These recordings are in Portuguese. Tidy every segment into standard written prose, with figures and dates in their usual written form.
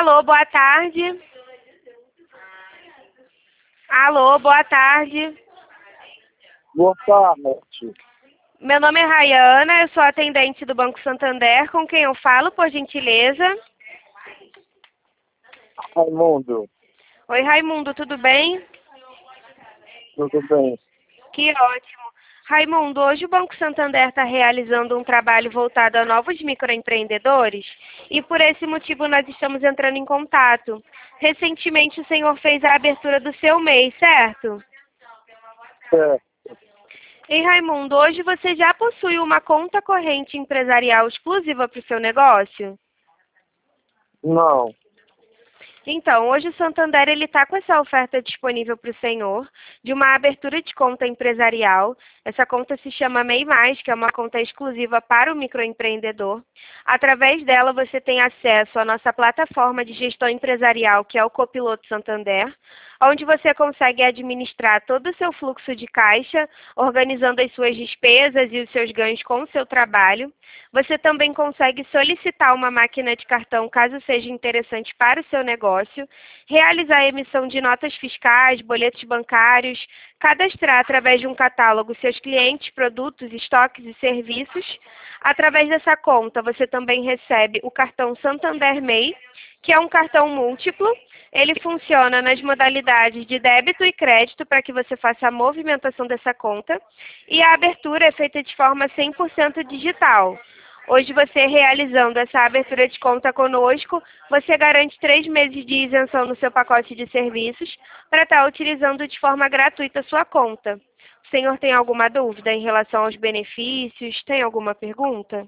Alô, boa tarde. Alô, boa tarde. Boa tarde. Meu nome é Rayana, eu sou atendente do Banco Santander. Com quem eu falo, por gentileza? Raimundo, Oi, Raimundo, tudo bem? tudo bem? Que ótimo. Raimundo, hoje o Banco Santander está realizando um trabalho voltado a novos microempreendedores e por esse motivo nós estamos entrando em contato. Recentemente o senhor fez a abertura do seu MEI, certo? É, E Raimundo, hoje você já possui uma conta corrente empresarial exclusiva para o seu negócio? não, Então, hoje o Santander ele está com essa oferta disponível para o senhor de uma abertura de conta empresarial. Essa conta se chama MEI+, que é uma conta exclusiva para o microempreendedor. Através dela você tem acesso à nossa plataforma de gestão empresarial, que é o Copiloto Santander, onde você consegue administrar todo o seu fluxo de caixa, organizando as suas despesas e os seus ganhos com o seu trabalho. Você também consegue solicitar uma máquina de cartão, caso seja interessante para o seu negócio, realizar a emissão de notas fiscais, boletos bancários, cadastrar através de um catálogo seus clientes, produtos, estoques e serviços. Através dessa conta, você também recebe o cartão Santander MEI, que é um cartão múltiplo. Ele funciona nas modalidades de débito e crédito para que você faça a movimentação dessa conta. E a abertura é feita de forma 100% digital. Hoje você realizando essa abertura de conta conosco, você garante 3 meses de isenção no seu pacote de serviços para estar utilizando de forma gratuita a sua conta. O senhor tem alguma dúvida em relação aos benefícios? Tem alguma pergunta?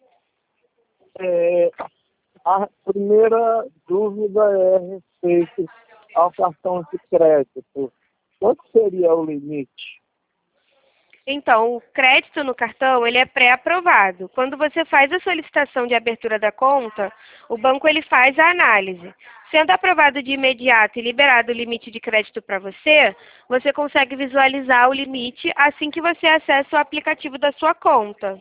é, a primeira dúvida é respeito ao cartão de crédito. Quanto seria o limite? Então, o crédito no cartão, ele é pré-aprovado. Quando você faz a solicitação de abertura da conta, o banco ele faz a análise. Sendo aprovado de imediato e liberado o limite de crédito para você, você consegue visualizar o limite assim que você acessa o aplicativo da sua conta.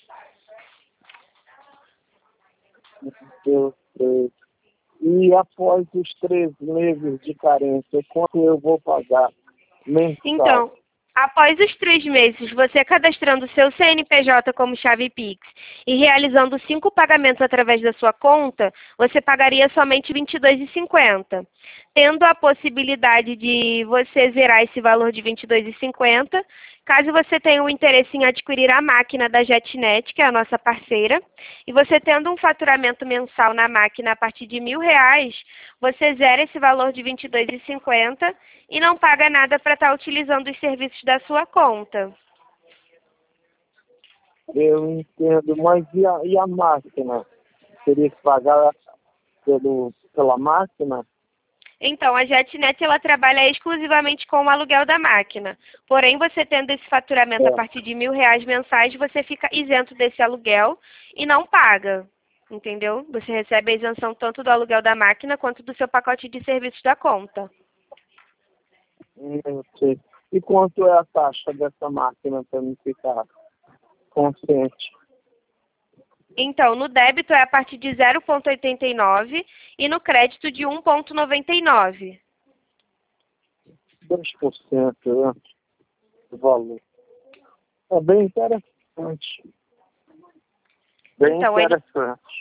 Perfeito. E após os 3 meses de carência, quanto eu vou pagar mensal? Então, após os 3 meses, você cadastrando o seu CNPJ como chave Pix e realizando 5 pagamentos através da sua conta, você pagaria somente R$ 22,50. Tendo a possibilidade de você zerar esse valor de R$ 22,50, caso você tenha o interesse em adquirir a máquina da JetNet, que é a nossa parceira, e você tendo um faturamento mensal na máquina a partir de R$ 1.000, você zera esse valor de R$ 22,50 e não paga nada para estar utilizando os serviços da sua conta. Eu entendo, mas e a máquina? Teria que pagar pela máquina? Então, a JetNet ela trabalha exclusivamente com o aluguel da máquina. Porém, você tendo esse faturamento a É. partir de R$ 1.000 mensais, você fica isento desse aluguel e não paga. Entendeu? Você recebe a isenção tanto do aluguel da máquina quanto do seu pacote de serviços da conta. Ok. E quanto é a taxa dessa máquina para me ficar consciente? Então, no débito é a partir de 0,89 e no crédito de 1,99. 2%, né, do valor. É bem interessante. Bem Então, ele interessante.